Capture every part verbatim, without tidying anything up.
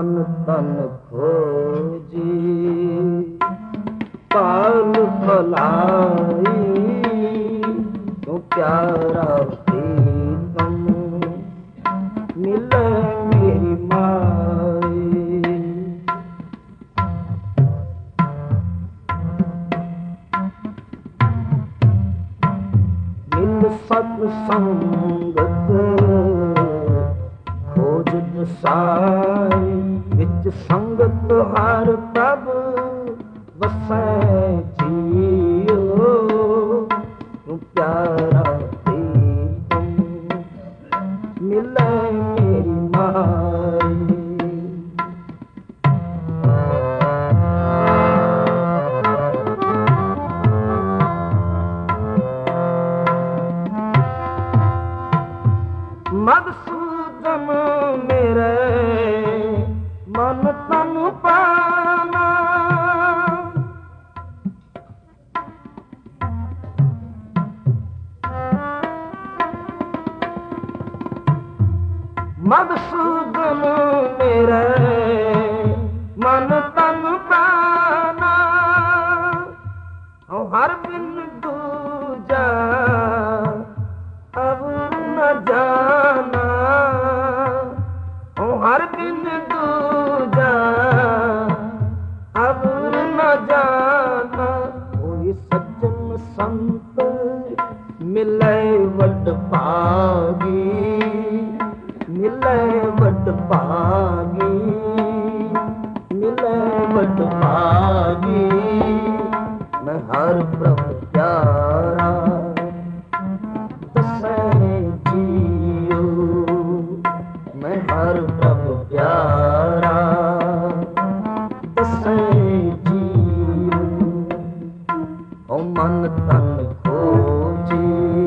ਮਨ ਤਨ ਖੋਜੀ ਪਾਲ ਭਲਾਈ ਤੂੰ ਪਿਆਰਾ ਪ੍ਰੀਤਮ ਮਿਲੇ ਮੇਰੀ ਮਾਈ। ਮਿਲ ਸਤ ਸੰਗਤ ਖੋਜ ਦਸਾਈ ਵਿੱਚ ਸੰਗਤ ਹਰ ਪ੍ਰਭ ਵਸੈ ਜੀਓ ਤੂੰ ਪਿਆਰਾ ਪ੍ਰੀਤਮ ਮਿਲੇ ਮੇਰੀ ਮਾਈ। ਮਧੂਸੂਦਨ ਮੇਰੇ ਮਨ ਤਨ ਪਾਨਾ ਮਧੂਸੂਦਨ ਮੇਰੇ ਮਨ ਤਨ ਪਾਨਾ ਹਰ ਬਿਨ ਦੂਜਾ ਅਬ ਨ ਜਾਨਾ ਹਰ ਬਿਨ ਦੂਜਾ ਅਬ ਨ ਜਾਨਾ। ਕੋਈ ਸੱਜਣ ਸੰਤ ਮਿਲੇ ਵੱਡ ਭਾਗੀ ਮਿਲੇ ਵੱਡ ਭਾਗੀ ਮਿਲੇ ਵੱਡ ਭਾਗੀ। ਮੈਂ ਹਰ ਪ੍ਰਭ ਪਿਆਰਾ ਦਸੈ ਜੀਓ ਮੈਂ ਹਰ ਪ੍ਰਭ ਪਿਆਰਾ ਦਸੈ ਜੀਓ। ਓ ਮਨ ਤਨ ਖੋਜੀ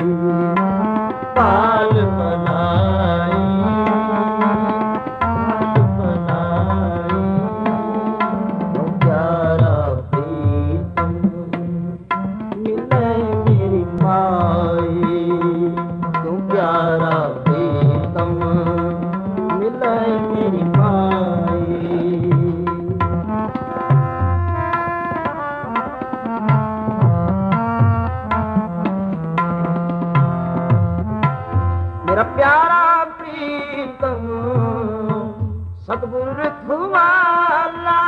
ਪਾਲ ਬਣਾਈ ਬਣਾਈ ਤੂੰ ਪਿਆਰਾ ਪ੍ਰੀਤਮ ਮਿਲੇ ਮੇਰੀ ਮਾਈ। ਤੂੰ ਪਿਆਰਾ ਪ੍ਰੀਤਮ ਮਿਲੇ ਮੇਰੀ ਮਾਈ। ਮੇਰਾ ਪਿਆਰਾ ਪ੍ਰੀਤਮ ਸਤਿਗੁਰ ਰਖਵਾਲਾ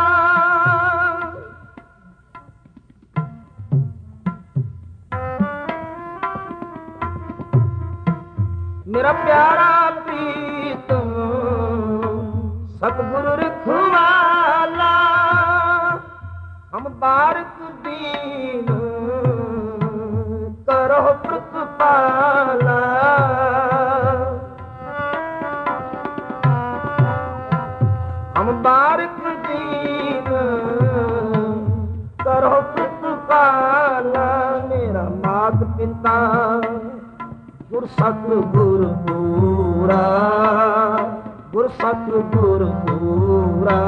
ਮੇਰਾ ਪਿਆਰਾ ਪ੍ਰੀਤਮ ਸਤਿਗੁਰ ਰਖਵਾਲਾ। ਹਮ ਬਾਰਕ ਦੀਨ ਕਰੋ ਪ੍ਰਤਪਾਲਾ ਹਮ ਬਾਰਕ ਦੀਨ ਕਰੋ ਪ੍ਰਤਪਾਲਾ। ਮੇਰਾ ਮਾਤ ਪਿਤਾ ਗੁਰ ਸਤਿਗੁਰ ਪੂਰਾ ਗੁਰ ਸਤਿਗੁਰ ਪੂਰਾ।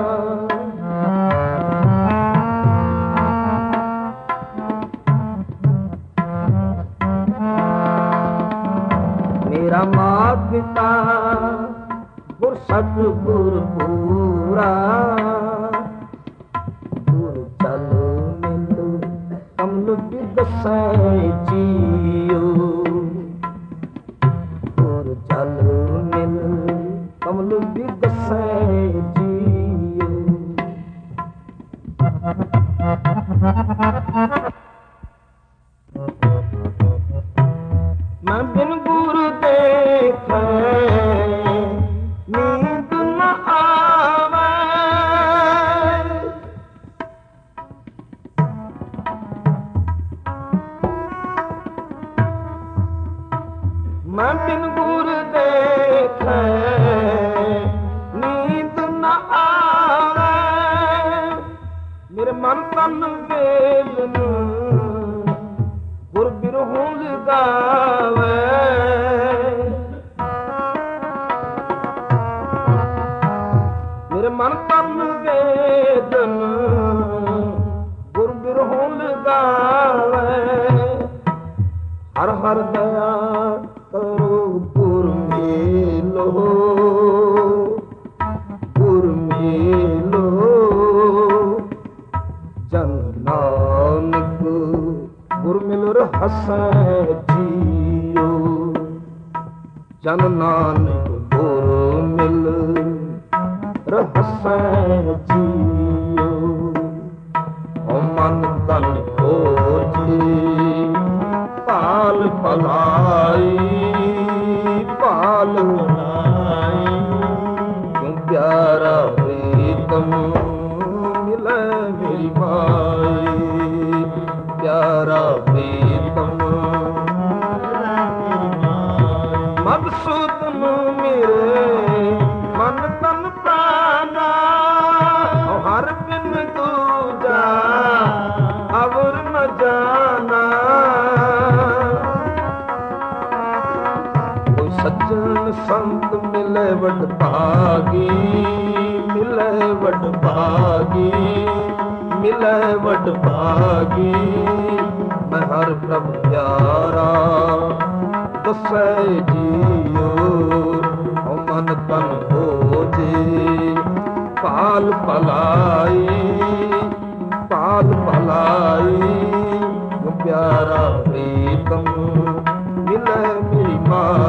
ਮੇਰਾ ਮਾਤ ਪਿਤਾ ਗੁਰ ਸਤਿਗੁਰ ਪੂਰਾ। ਗੁਰ ਚਲ ਮਿਲ ਕਮਲ ਬਿਦਸੈ ਜੀਓ ਚਲ ਮਿਲ ਕਮਲ ਬਿਦਸੈ ਜੀਓ। ਮੈਂ ਬਿਨ ਗੁਰੂ ਦੇਖੈ ਨੀਂਦ ਨ ਆਵੈ ਮੈਂ ਬਿਨ ਗੁਰੂ ਦੇਖੈ ਨੀਂਦ ਨ ਆਵੈ। ਮੇਰੇ ਮਨ ਤਨ ਵੇਲ ਨੂੰ ਗੁਰ ਬਿਰਹੋਂ ਲਗਾਵੈ। ਮੇਰੇ ਮਨ ਤਨ ਵੇਦਨ ਗੁਰ ਬਿਰਹੋਂ ਲਗਾਵੈ। ਹਰ ਹਰ ਦਇਆ ਕਰੋ ਗੁਰ ਮੇਲੋ ਗੁਰ ਹਸੈ ਜੀਓ ਜਨ ਨਾਨਕ ਗੁਰ ਮਿਲ ਰਹਸੈ ਜੀਓ ਓ ਮਨ ਤਨ ਖੋਜੀ ਪਾਲ ਭਲਾਈ ਪਾਲ ਭਲਾਈ ਕਿਉਂ ਪਿਆਰਾ ਪ੍ਰੀਤਮ ਮਿਲੇ ਮੇਰੀ ਮਾਈ ਪਿਆਰਾ ਪ੍ਰੀਤਮ ਮਦਸੂਦਨ ਮੇਰੇ ਮਨ ਤਨ ਪ੍ਰਾਨਾ ਹਰ ਬਿਨ ਦੂਜਾ ਅਵਰ ਨ ਜਾਣਾ ਕੋਈ ਸੱਜਣ ਸੰਤ ਮਿਲੇ ਵਡ ਭਾਗੀ ਮਿਲੇ ਵਡ ਭਾਗੀ ਮਿਲੇ ਵਡ ਭਾਗੀ ਮੈਂ ਹਰ ਪ੍ਰਭ ਪਿਆਰਾ ਦਸੈ ਜੀਓ ਓ ਮਨ ਤਨ ਹੋਜੇ ਪਾਲ ਭਲਾਈ ਪਾਲ ਭਲਾਈ ਪਿਆਰਾ ਪ੍ਰੀਤਮ ਮਿਲੇ ਮੇਰੀ ਮਾਂ